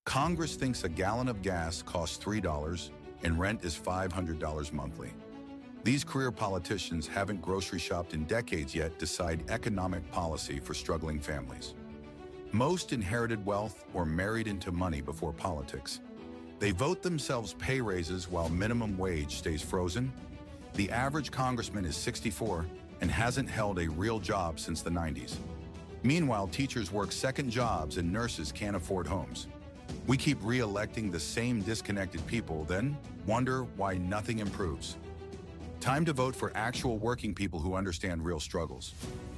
Congress thinks a gallon of gas costs $3 and rent is $500 monthly. These career politicians haven't grocery shopped in decades yet decide economic policy for struggling families. Most inherited wealth or married into money before politics. They vote themselves pay raises while minimum wage stays frozen. The average congressman is 64 and hasn't held a real job since the 90s. Meanwhile, teachers work second jobs and nurses can't afford homes. We keep re-electing the same disconnected people, then wonder why nothing improves. Time to vote for actual working people who understand real struggles.